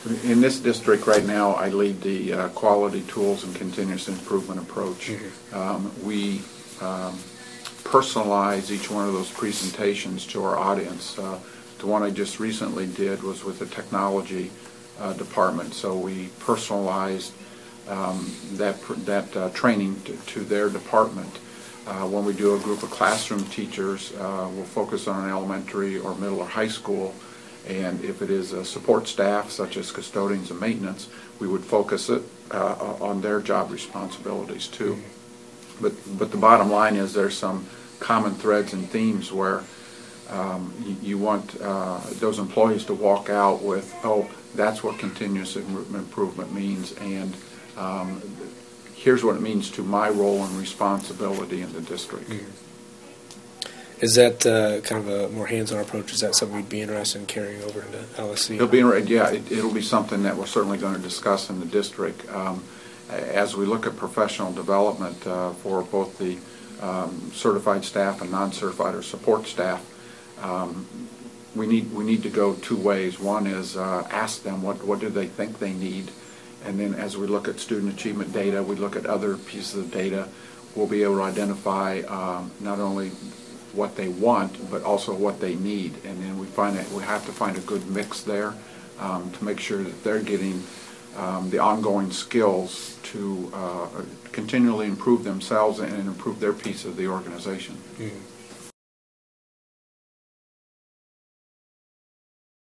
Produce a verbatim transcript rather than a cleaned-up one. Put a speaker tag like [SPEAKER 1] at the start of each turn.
[SPEAKER 1] In this district right now, I lead the uh, quality tools and continuous improvement approach. Mm-hmm. um, we um, personalize each one of those presentations to our audience. Uh, the one I just recently did was with the technology uh, department, so we personalized um, that that uh, training to, to their department. Uh, when we do a group of classroom teachers, uh, we'll focus on an elementary or middle or high school, and if it is a support staff, such as custodians and maintenance, we would focus it uh, on their job responsibilities too. Mm-hmm. But, but the bottom line is there's some common threads and themes where um, you, you want uh, those employees to walk out with, oh, that's what continuous improvement means, and um, here's what it means to my role and responsibility in the district.
[SPEAKER 2] Mm-hmm. Is that uh, kind of a more hands-on approach? Is that something we'd be interested in carrying over into L S C?
[SPEAKER 1] It'll be, yeah, it, it'll be something that we're certainly going to discuss in the district. Um, as we look at professional development uh, for both the um, certified staff and non-certified or support staff, um, we need we need to go two ways. One is uh, ask them what, what do they think they need, and then as we look at student achievement data, we look at other pieces of data, we'll be able to identify um, not only what they want, but also what they need, and then we find that we have to find a good mix there um, to make sure that they're getting um, the ongoing skills to uh, continually improve themselves and improve their piece of the organization.
[SPEAKER 2] Mm-hmm.